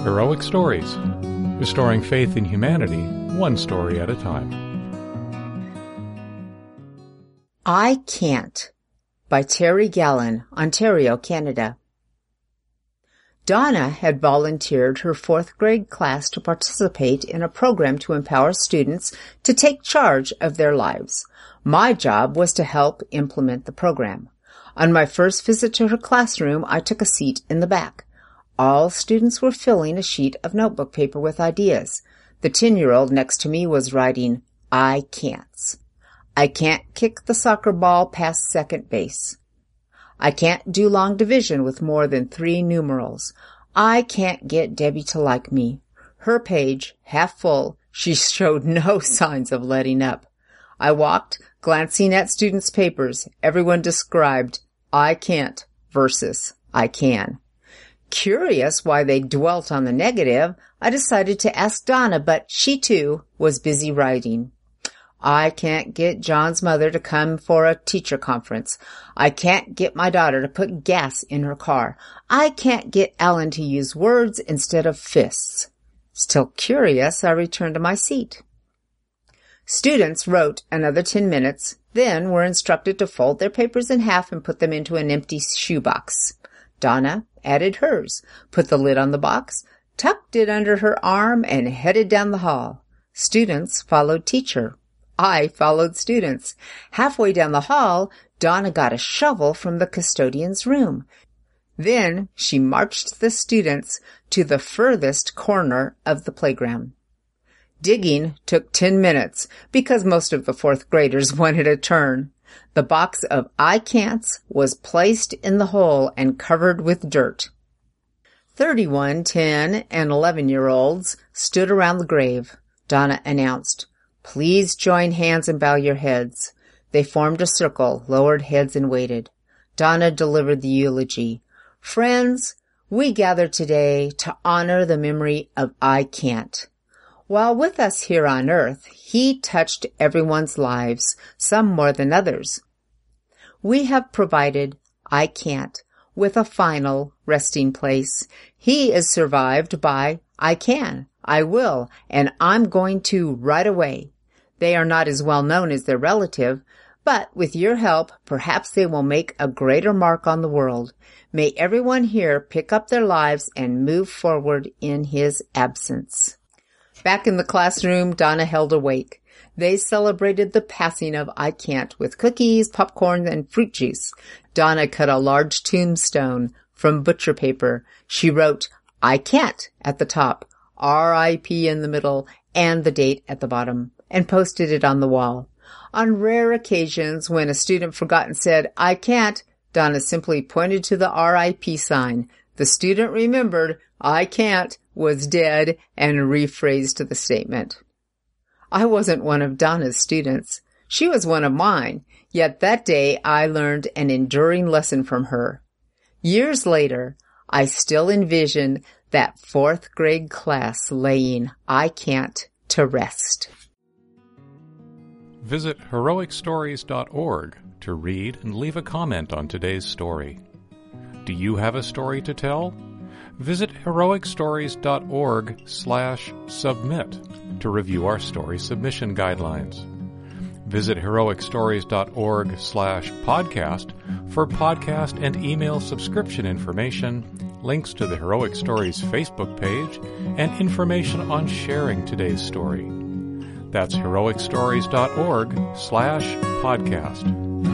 Heroic Stories, restoring faith in humanity, one story at a time. I Can't by Terry Gallen, Ontario, Canada. Donna had volunteered her fourth grade class to participate in a program to empower students to take charge of their lives. My job was to help implement the program. On my first visit to her classroom, I took a seat in the back. All students were filling a sheet of notebook paper with ideas. The 10-year-old next to me was writing, I can'ts. I can't kick the soccer ball past second base. I can't do long division with more than 3 numerals. I can't get Debbie to like me. Her page, half full, she showed no signs of letting up. I walked, glancing at students' papers. Everyone described I can't versus I can. Curious why they dwelt on the negative, I decided to ask Donna, but she too was busy writing. I can't get John's mother to come for a teacher conference. I can't get my daughter to put gas in her car. I can't get Alan to use words instead of fists. Still curious, I returned to my seat. Students wrote another 10 minutes, then were instructed to fold their papers in half and put them into an empty shoebox. Donna added hers, put the lid on the box, tucked it under her arm, and headed down the hall. Students followed teacher. I followed students. Halfway down the hall, Donna got a shovel from the custodian's room. Then she marched the students to the furthest corner of the playground. Digging took 10 minutes because most of the fourth graders wanted a turn. The box of I can'ts was placed in the hole and covered with dirt. 31 10 and 11-year-olds stood around the grave. Donna announced, Please join hands and bow your heads. They formed a circle, lowered heads, and waited. Donna delivered the eulogy. Friends, we gather today to honor the memory of I Can't. While with us here on earth, he touched everyone's lives, some more than others. We have provided I Can't with a final resting place. He is survived by I can, I will, and I'm going to right away. They are not as well known as their relative, but with your help, perhaps they will make a greater mark on the world. May everyone here pick up their lives and move forward in his absence. Back in the classroom, Donna held a wake. They celebrated the passing of I Can't with cookies, popcorn, and fruit juice. Donna cut a large tombstone from butcher paper. She wrote I Can't at the top, R.I.P. in the middle, and the date at the bottom, and posted it on the wall. On rare occasions, when a student forgot and said, I can't, Donna simply pointed to the R.I.P. sign. The student remembered I can't was dead and rephrased the statement. I wasn't one of Donna's students. She was one of mine, yet that day I learned an enduring lesson from her. Years later, I still envision that fourth grade class laying I Can't to rest. Visit heroicstories.org to read and leave a comment on today's story. Do you have a story to tell? Visit heroicstories.org/submit to review our story submission guidelines. Visit heroicstories.org/podcast for podcast and email subscription information, links to the Heroic Stories Facebook page, and information on sharing today's story. That's heroicstories.org/podcast.